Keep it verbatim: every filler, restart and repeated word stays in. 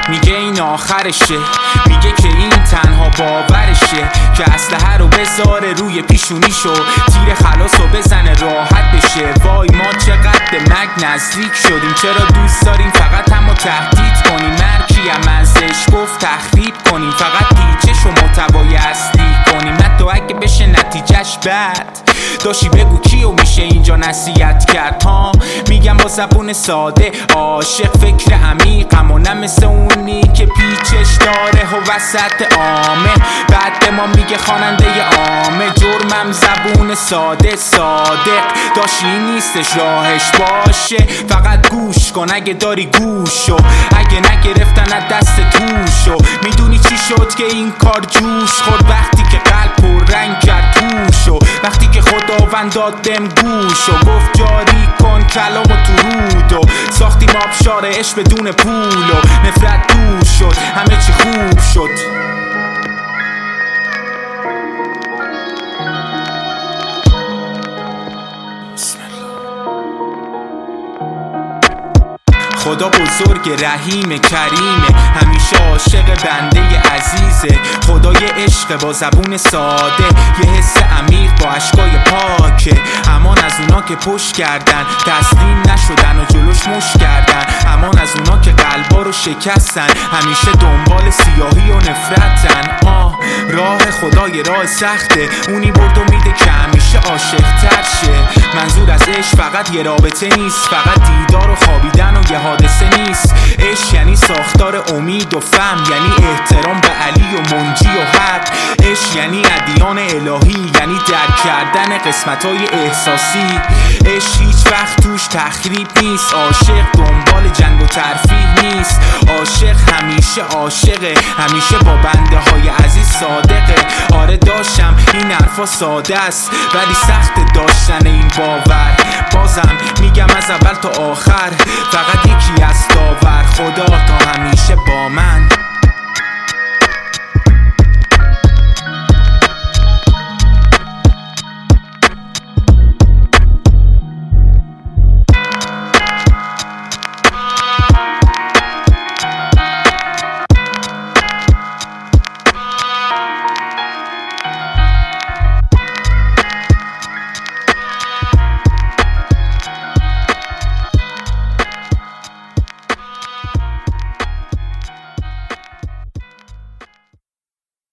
میگه این آخرشه، میگه که این تنها باورشه که اسلحه رو بذاره روی پیشونیشو، تیر خلاصو بزنه راحت بشه. وای ما چقدر به مرگ نزدیک شدیم، چرا دوست داریم فقط همو تهدید کنیم؟ مرکی هم ازش گفت تخریب کنیم، فقط پیچش و محتوای اصلی کنیم، حتی اگه بشه نتیجهش بد. داشتی بگو کیو میشه اینجا نصیحت کرد ها؟ میگم با زبون ساده عاشق فکر عمیقم و نه مثل اونی که پیچش داره و وسط عامه بعد به ما میگه خواننده عامه. جرمم زبون ساده صادق داشتی نیستش راهش باشه، فقط گوش کن اگه داری گوشو، اگه نگرفتن از دست توشو. میدونی چی شد که این کار جوش خورد؟ وقتی که قلب پر رنگ کرد توشو، وقتی که خداوند داد بهم گوشو، گفت جاری کن کلامو تو رودو. ساختیم آبشار عشق بدون پولو، نفرت دور شد همه چی خوب شد. خدا بزرگ رحیم کریمه، همیشه عاشق بنده عزیزه. خدای عشق با زبون ساده، یه حس عمیق با اشکای پاکه. امان از اونا که پشت کردن، تسلیم نشدن و جلوش مش کردن. امان از اونا که قلبا رو شکستن، همیشه دنبال سیاهی و نفرتن. آه راه خدای راه سخته، اونی برد و میده که همیشه عاشق تر شه. منظور از عشق فقط یه رابطه نیست، فقط دیدار و خوابیدن و یه حادثه نیست. عشق یعنی ساختار امید و فهم، یعنی احترام به علی و منجی و حق. عشق یعنی ادیان الهی، یعنی درک کردن قسمت‌های احساسی. عشق هیچ وقت توش تخریب نیست، عاشق دنبال جنگ و ترفیع نیست. عاشق همیشه عاشقه، همیشه با بنده های عزیز صادقه. آره داشتم این حرفا ساده است، ولی سخت داشتن این باور. بازم میگم از اول تا آخر، فقط